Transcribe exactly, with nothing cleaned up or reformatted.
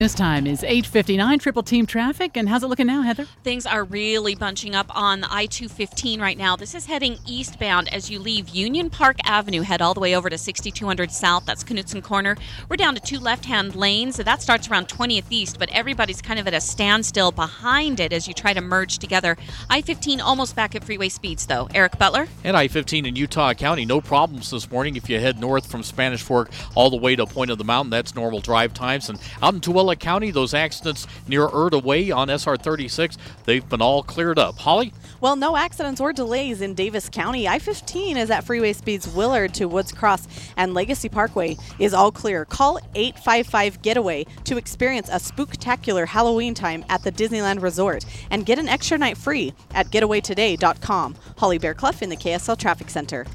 This time is eight fifty-nine, Triple Team Traffic. And how's it looking now, Heather? Things are really bunching up on the I two fifteen right now. This is heading eastbound as you leave Union Park Avenue, head all the way over to sixty-two hundred South. That's Knutson Corner. We're down to two left-hand lanes. So that starts around twentieth East, but everybody's kind of at a standstill behind it as you try to merge together. I fifteen almost back at freeway speeds, though. Eric Butler? And I fifteen in Utah County, no problems this morning. If you head north from Spanish Fork all the way to Point of the Mountain, that's normal drive times. And out in Tooele County, those accidents near Erda Way on S R thirty-six, they've been all cleared up. Holly? Well, no accidents or delays in Davis County. I fifteen is at freeway speeds Willard to Woods Cross, and Legacy Parkway is all clear. Call eight five five Getaway to experience a spooktacular Halloween time at the Disneyland Resort and get an extra night free at getaway today dot com. Holly Bear Clough in the K S L Traffic Center.